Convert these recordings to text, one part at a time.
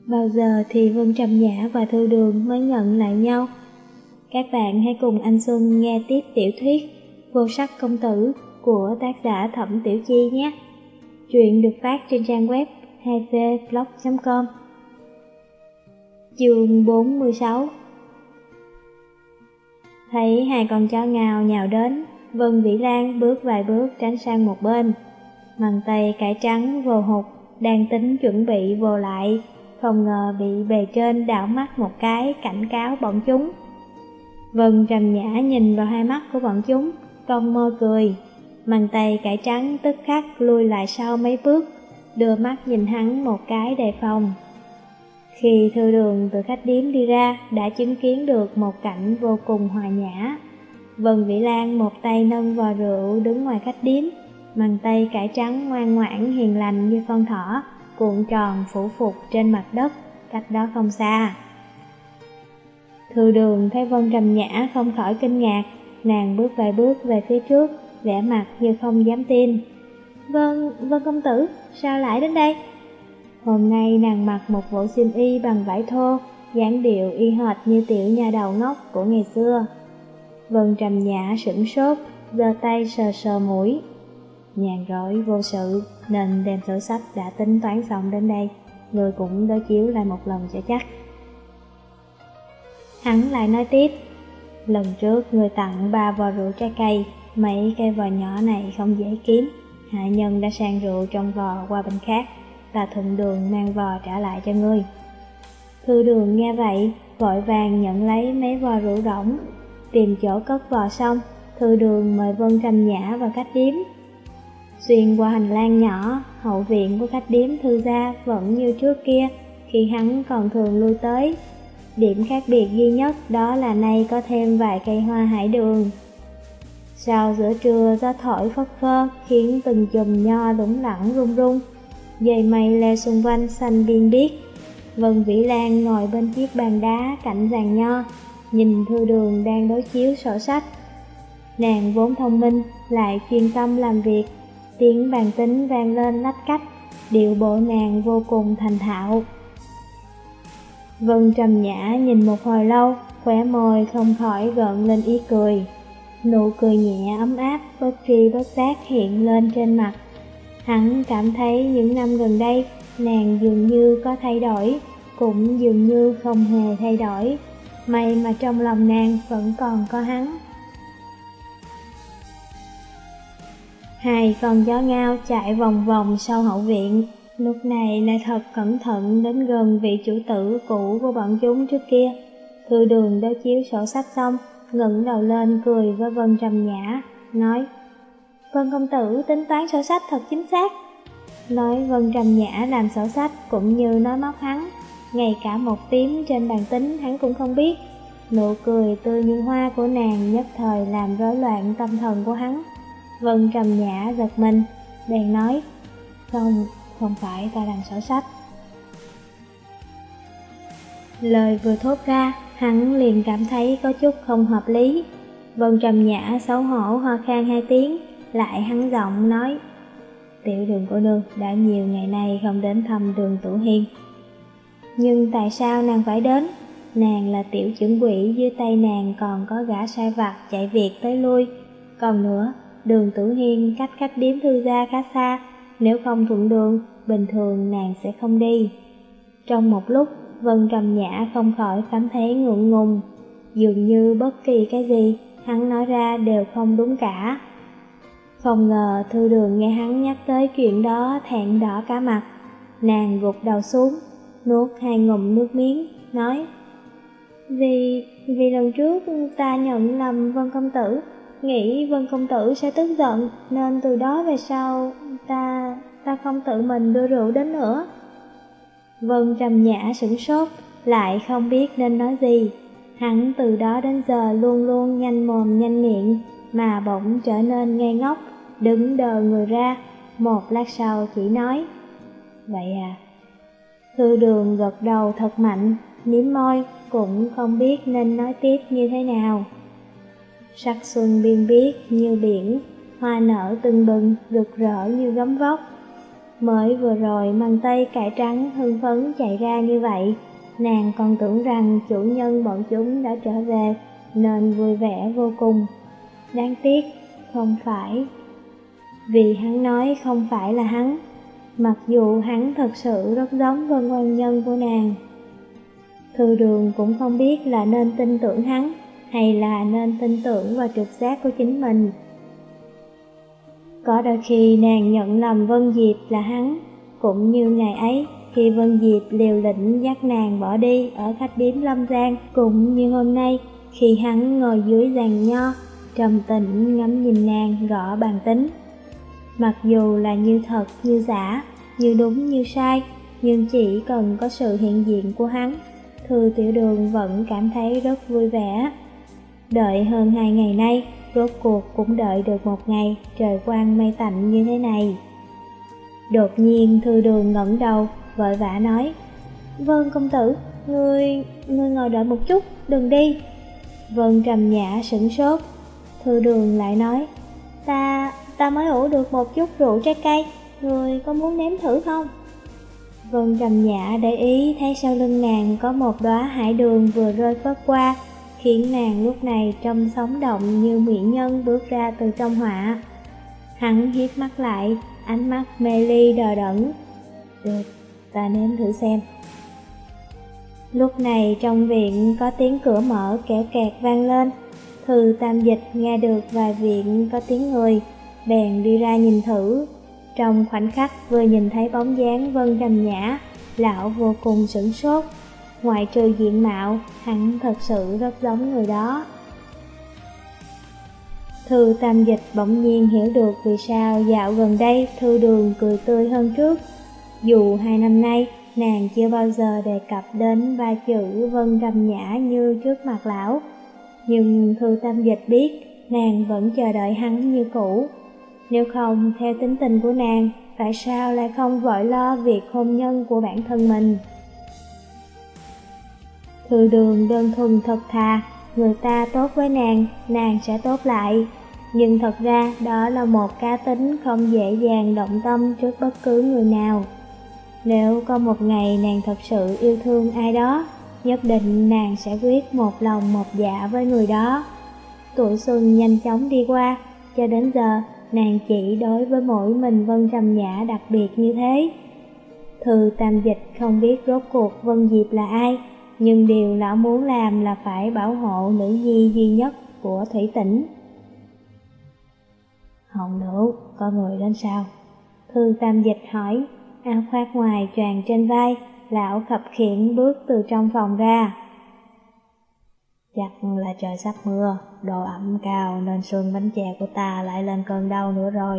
Bao giờ thì Vân Trầm Nhã và Thư Đường mới nhận lại nhau? Các bạn hãy cùng anh Xuân nghe tiếp tiểu thuyết Vô Sắc Công Tử của tác giả Thẩm Tiểu Chi nhé. Truyện được phát trên trang web 2vblog.com. Chương 46. Thấy hai con chó ngao nhào đến, Vân Vĩ Lan bước vài bước tránh sang một bên. Mằng tay cải trắng vồ hụt, đang tính chuẩn bị vồ lại, không ngờ bị bề trên đảo mắt một cái cảnh cáo bọn chúng. Vân Trầm Nhã nhìn vào hai mắt của bọn chúng, cong môi cười. Mằng tay cải trắng tức khắc lui lại sau mấy bước, đưa mắt nhìn hắn một cái đề phòng. Khi Thư Đường từ khách điếm đi ra, đã chứng kiến được một cảnh vô cùng hòa nhã. Vân Vĩ Lan một tay nâng vò rượu đứng ngoài khách điếm, mằng tay cải trắng ngoan ngoãn hiền lành như con thỏ, cuộn tròn phủ phục trên mặt đất, cách đó không xa. Thư Đường thấy Vân Trầm Nhã không khỏi kinh ngạc, nàng bước vài bước về phía trước, vẻ mặt như không dám tin. Vân công tử, sao lại đến đây? Hôm nay nàng mặc một bộ xiêm y bằng vải thô, dáng điệu y hệt như tiểu nha đầu ngốc của ngày xưa. Vân Trầm Nhã sửng sốt, giơ tay sờ sờ mũi. Nhàn rỗi vô sự nên đem sổ sách đã tính toán xong đến đây, người cũng đối chiếu lại một lần cho chắc. Hắn lại nói tiếp, lần trước người tặng 3 vò rượu trái cây, mấy cây vò nhỏ này không dễ kiếm, hạ nhân đã sang rượu trong vò qua bên khác, ta thuận đường mang vò trả lại cho ngươi. Thư Đường nghe vậy, vội vàng nhận lấy mấy vò rượu rỗng. Tìm chỗ cất vò xong, Thư Đường mời Vân Trầm Nhã vào khách điếm. Xuyên qua hành lang nhỏ, hậu viện của khách điếm Thư gia vẫn như trước kia, khi hắn còn thường lui tới. Điểm khác biệt duy nhất đó là nay có thêm vài cây hoa hải đường. Sau giữa trưa gió thổi phất phơ khiến từng chùm nho lủng lẳng rung rung. Dây mây leo xung quanh xanh biên biếc. Vân Vĩ Lan ngồi bên chiếc bàn đá cạnh giàn nho, nhìn Thư Đường đang đối chiếu sổ sách. Nàng vốn thông minh, lại chuyên tâm làm việc, tiếng bàn tính vang lên lách cách, điệu bộ nàng vô cùng thành thạo. Vân Trầm Nhã nhìn một hồi lâu, khóe môi không khỏi gợn lên ý cười. Nụ cười nhẹ ấm áp bất tri bất giác hiện lên trên mặt. Hắn cảm thấy những năm gần đây, nàng dường như có thay đổi, cũng dường như không hề thay đổi. May mà trong lòng nàng vẫn còn có hắn. Hai con chó ngao chạy vòng vòng sau hậu viện, lúc này lại thật cẩn thận đến gần vị chủ tử cũ của bọn chúng trước kia. Thư Đường đối chiếu sổ sách xong, ngẩng đầu lên cười với Vân Trầm Nhã, nói: Vân công tử tính toán sổ sách thật chính xác. Nói Vân Trầm Nhã làm sổ sách cũng như nói móc hắn, ngay cả một phím trên bàn tính hắn cũng không biết. Nụ cười tươi như hoa của nàng nhất thời làm rối loạn tâm thần của hắn. Vân Trầm Nhã giật mình, bèn nói: Không phải ta làm sổ sách. Lời vừa thốt ra, hắn liền cảm thấy có chút không hợp lý. Vân Trầm Nhã xấu hổ ho khan 2 tiếng, lại hắn giọng nói: Tiểu Đường cô nương đã nhiều ngày nay không đến thăm Đường Tử Hiên. Nhưng tại sao nàng phải đến? Nàng là tiểu trưởng quỹ, dưới tay nàng còn có gã sai vặt chạy việc tới lui. Còn nữa, Đường Tử Hiên cách khách điếm Thư gia khá xa, nếu không thuận đường, bình thường nàng sẽ không đi. Trong một lúc, Vân Trầm Nhã không khỏi cảm thấy ngượng ngùng, dường như bất kỳ cái gì hắn nói ra đều không đúng cả. Không ngờ Thư Đường nghe hắn nhắc tới chuyện đó thẹn đỏ cả mặt. Nàng gục đầu xuống, nuốt 2 ngụm nước miếng, nói: Vì lần trước ta nhận lầm Vân công tử, nghĩ Vân công tử sẽ tức giận, nên từ đó về sau ta không tự mình đưa rượu đến nữa. Vân Trầm Nhã sửng sốt, lại không biết nên nói gì. Hắn từ đó đến giờ luôn luôn nhanh mồm nhanh miệng, mà bỗng trở nên ngây ngốc, đứng đờ người ra. Một lát sau chỉ nói: Vậy à? Thư Đường gật đầu thật mạnh, mím môi, cũng không biết nên nói tiếp như thế nào. Sắc xuân biên biếc như biển, hoa nở tưng bừng, rực rỡ như gấm vóc. Mới vừa rồi măng tây cải trắng hưng phấn chạy ra như vậy, nàng còn tưởng rằng chủ nhân bọn chúng đã trở về nên vui vẻ vô cùng. Đáng tiếc, không phải. Vì hắn nói không phải là hắn, mặc dù hắn thật sự rất giống Vân Oan Nhân của nàng. Thư Đường cũng không biết là nên tin tưởng hắn hay là nên tin tưởng vào trực giác của chính mình. Có đôi khi nàng nhận lầm Vân Diệp là hắn, cũng như ngày ấy khi Vân Diệp liều lĩnh dắt nàng bỏ đi ở khách điếm Lâm Giang, cũng như hôm nay khi hắn ngồi dưới giàn nho, trầm tĩnh ngắm nhìn nàng gõ bàn tính. Mặc dù là như thật như giả, như đúng như sai, nhưng chỉ cần có sự hiện diện của hắn, Thư Tiểu Đường vẫn cảm thấy rất vui vẻ. Đợi hơn 2 ngày nay, rốt cuộc cũng đợi được một ngày trời quang mây tạnh như thế này. Đột nhiên Thư Đường ngẩng đầu, vội vã nói: "Vân công tử, ngươi ngồi đợi một chút, đừng đi." Vân Trầm Nhã sửng sốt. Thư Đường lại nói: Ta mới ủ được một chút rượu trái cây, ngươi có muốn nếm thử không?" Vân Trầm Nhã để ý thấy sau lưng nàng có một đóa hải đường vừa rơi phất qua, khiến nàng lúc này trông sống động như mỹ nhân bước ra từ trong họa. Hắn hiếp mắt lại, ánh mắt mê ly đờ đẫn. "Được, ta nếm thử xem." Lúc này trong viện có tiếng cửa mở kẽo kẹt vang lên. Thư Tam Dịch nghe được ngoài viện có tiếng người, bèn đi ra nhìn thử. Trong khoảnh khắc vừa nhìn thấy bóng dáng Vân Trầm Nhã, lão vô cùng sửng sốt. Ngoại trừ diện mạo, hắn thật sự rất giống người đó. Thư Tam Dịch bỗng nhiên hiểu được vì sao dạo gần đây Thư Đường cười tươi hơn trước. Dù 2 năm nay nàng chưa bao giờ đề cập đến 3 chữ Vân Trầm Nhã như trước mặt lão, nhưng Thư Tam Dịch biết nàng vẫn chờ đợi hắn như cũ. Nếu không, theo tính tình của nàng, tại sao lại không vội lo việc hôn nhân của bản thân mình? Thư Đường đơn thuần thật thà, người ta tốt với nàng sẽ tốt lại. Nhưng thật ra đó là một cá tính không dễ dàng động tâm trước bất cứ người nào. Nếu có một ngày nàng thật sự yêu thương ai đó, nhất định nàng sẽ quyết một lòng một dạ với người đó. Tuổi xuân nhanh chóng đi qua, cho đến giờ nàng chỉ đối với mỗi mình Vân Trầm Nhã đặc biệt như thế. Thư Tam Dịch không biết rốt cuộc Vân Diệp là ai, nhưng điều lão muốn làm là phải bảo hộ nữ nhi duy nhất của Thủy Tĩnh. "Hồng Nữ, có người đến sao?" Thư Tam Dịch hỏi. Áo khoác ngoài choàng trên vai, lão khập khiễng bước từ trong phòng ra. "Chắc là trời sắp mưa, độ ẩm cao nên xương bánh chè của ta lại lên cơn đau nữa rồi."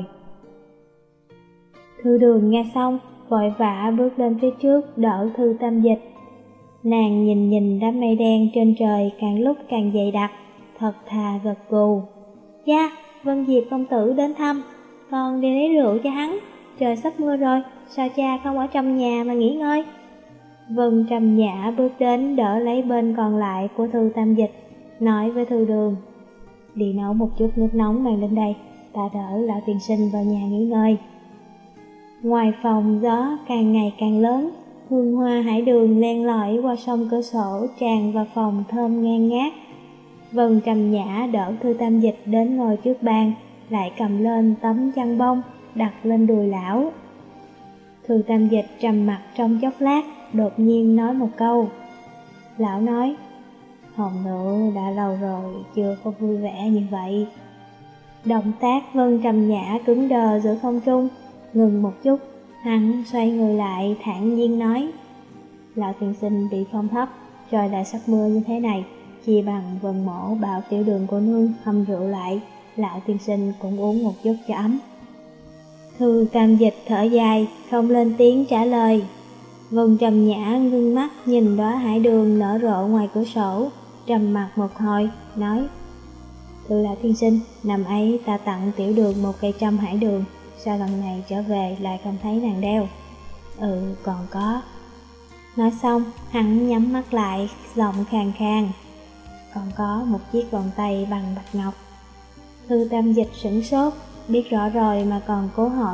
Thư Đường nghe xong, vội vã bước lên phía trước đỡ Thư Tam Dịch. Nàng nhìn đám mây đen trên trời càng lúc càng dày đặc, thật thà gật gù. "Cha, Vân Diệp công tử đến thăm, con đi lấy rượu cho hắn. Trời sắp mưa rồi, sao cha không ở trong nhà mà nghỉ ngơi?" Vân Trầm Nhã bước đến đỡ lấy bên còn lại của Thư Tam Dịch, nói với Thư Đường: "Đi nấu một chút nước nóng mang đến đây, ta đỡ lão tiên sinh vào nhà nghỉ ngơi." Ngoài phòng gió càng ngày càng lớn, hương hoa hải đường len lỏi qua sông cửa sổ tràn vào phòng thơm ngang ngát. Vân Trầm Nhã đỡ Thư Tam Dịch đến ngồi trước bàn, lại cầm lên tấm chăn bông đặt lên đùi lão. Thư Tam Dịch trầm mặt trong chốc lát, đột nhiên nói một câu. Lão nói: "Hồng Nữ đã lâu rồi chưa có vui vẻ như vậy." Động tác Vân Trầm Nhã cứng đờ giữa không trung, ngừng một chút, hắn xoay người lại thản nhiên nói: "Lão tiên sinh bị phong thấp, trời lại sắp mưa như thế này, chi bằng Vân Mỗ bảo Tiểu Đường cô nương hâm rượu lại, lão tiên sinh cũng uống một chút cho ấm." Thư Tam Dịch thở dài, không lên tiếng trả lời. Vân Trầm Nhã ngưng mắt nhìn đóa hải đường nở rộ ngoài cửa sổ, trầm mặc một hồi, nói: "Thư lão tiên sinh, năm ấy ta tặng Tiểu Đường một cây trăm hải đường, sao lần này trở về lại không thấy nàng đeo?" Còn có." Nói xong, hắn nhắm mắt lại, giọng khàn khàn: "Còn có một chiếc vòng tay bằng bạch ngọc." Thư Tam Dịch sửng sốt, biết rõ rồi mà còn cố hỏi: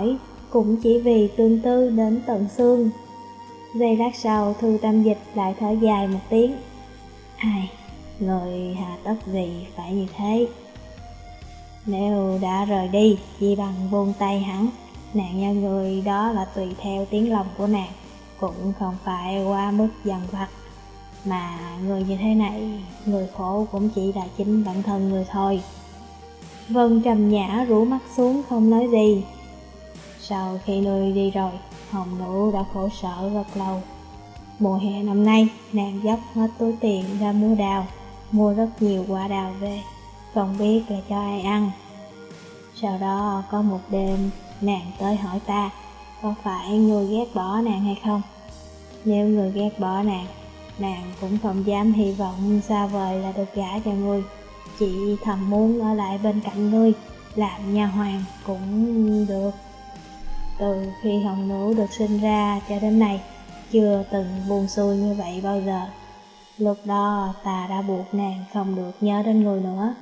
cũng chỉ vì tương tư đến tận xương. Giây lát sau, Thư Tam Dịch lại thở dài một tiếng. Ai, người hà tất gì phải như thế? Nếu đã rời đi, chỉ bằng buông tay hẳn. Nạn nhân người đó là tùy theo tiếng lòng của nàng, cũng không phải quá mức dằn vặt. Mà người như thế này, người khổ cũng chỉ là chính bản thân người thôi. Vân trầm nhã rũ mắt xuống không nói gì. Sau khi ngươi đi rồi, Hồng Nữ đã khổ sở rất lâu. Mùa hè năm nay, nàng dốc hết túi tiền ra mua đào, mua rất nhiều quả đào về, không biết là cho ai ăn. Sau đó có một đêm, nàng tới hỏi ta, có phải ngươi ghét bỏ nàng hay không? Nếu ngươi ghét bỏ nàng, nàng cũng không dám hy vọng xa vời là được gả cho ngươi, chỉ thầm muốn ở lại bên cạnh ngươi, làm nha hoàn cũng được. Từ khi Hồng Nữ được sinh ra cho đến nay, chưa từng buông xuôi như vậy bao giờ. Lúc đó ta đã buộc nàng không được nhớ đến người nữa.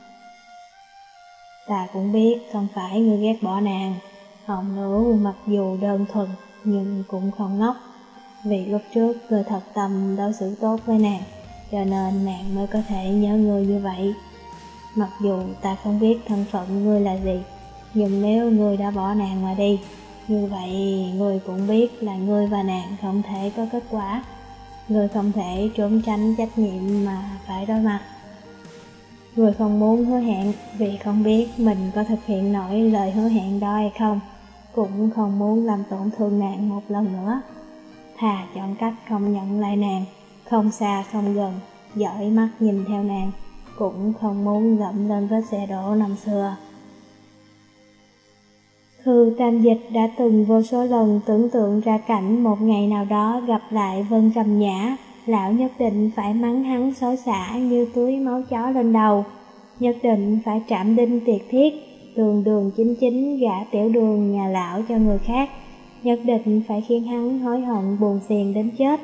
Ta cũng biết không phải ngươi ghét bỏ nàng. Hồng Nữ mặc dù đơn thuần nhưng cũng không ngốc. Vì lúc trước ngươi thật tâm đối xử tốt với nàng, cho nên nàng mới có thể nhớ ngươi như vậy. Mặc dù ta không biết thân phận ngươi là gì, nhưng nếu ngươi đã bỏ nàng mà đi, như vậy ngươi cũng biết là ngươi và nàng không thể có kết quả. Ngươi không thể trốn tránh trách nhiệm mà phải đối mặt. Ngươi không muốn hứa hẹn vì không biết mình có thực hiện nổi lời hứa hẹn đó hay không, cũng không muốn làm tổn thương nàng một lần nữa. Thà chọn cách không nhận lại nàng, không xa không gần, dõi mắt nhìn theo nàng, cũng không muốn dẫm lên vết xe đổ năm xưa. Thư Tam Dịch đã từng vô số lần tưởng tượng ra cảnh một ngày nào đó gặp lại Vân Trầm Nhã, lão nhất định phải mắng hắn xối xả như túi máu chó lên đầu, nhất định phải trảm đinh tiệt thiết, đường đường chính chính gả Tiểu Đường nhà lão cho người khác, nhất định phải khiến hắn hối hận buồn phiền đến chết.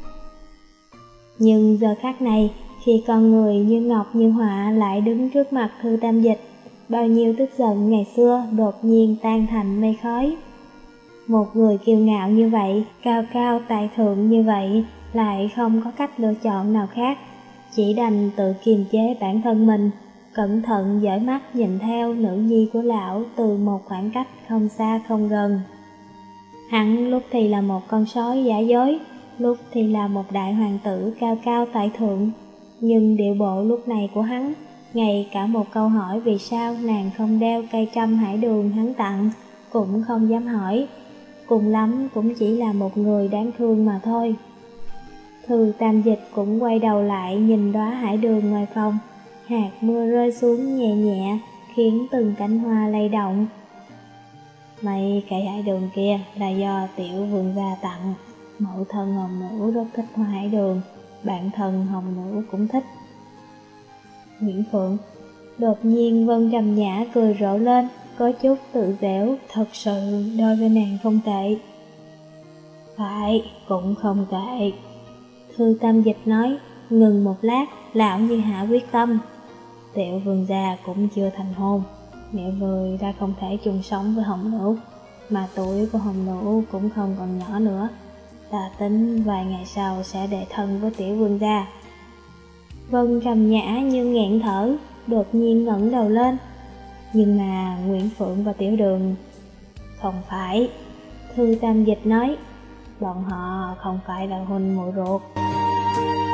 Nhưng giờ khắc này, khi con người như ngọc như họa lại đứng trước mặt Thư Tam Dịch, bao nhiêu tức giận ngày xưa đột nhiên tan thành mây khói. Một người kiêu ngạo như vậy, cao cao tại thượng như vậy, lại không có cách lựa chọn nào khác, chỉ đành tự kiềm chế bản thân mình, cẩn thận dõi mắt nhìn theo nữ nhi của lão từ một khoảng cách không xa không gần. Hắn lúc thì là một con sói giả dối, lúc thì là một đại hoàng tử cao cao tại thượng, nhưng điệu bộ lúc này của hắn, ngay cả một câu hỏi vì sao nàng không đeo cây trăm hải đường hắn tặng cũng không dám hỏi, cùng lắm cũng chỉ là một người đáng thương mà thôi. Thư Tam Dịch cũng quay đầu lại nhìn đóa hải đường ngoài phòng, hạt mưa rơi xuống nhẹ nhẹ khiến từng cánh hoa lay động. Mấy cây hải đường kia là do Tiểu Vương gia tặng, mẫu thân Hồng Nữ rất thích hoa hải đường, bạn thân Hồng Nữ cũng thích. Nguyễn Phượng. Đột nhiên Vân Trầm Nhã cười rộ lên, có chút tự dẻo, thật sự đối với nàng không tệ. Phải, cũng không tệ. Thư Tam Dịch nói, ngừng một lát, lão như hạ quyết tâm. Tiểu Vương gia cũng chưa thành hôn, nếu người đã không thể chung sống với Hồng Nữ, mà tuổi của Hồng Nữ cũng không còn nhỏ nữa, ta tính vài ngày sau sẽ đệ thân với Tiểu Vương gia. Vân Trầm Nhã như nghẹn thở, đột nhiên ngẩng đầu lên. Nhưng mà Nguyễn Phượng và Tiểu Đường... Không phải, Thư Tam Dịch nói, bọn họ không phải là huynh muội ruột.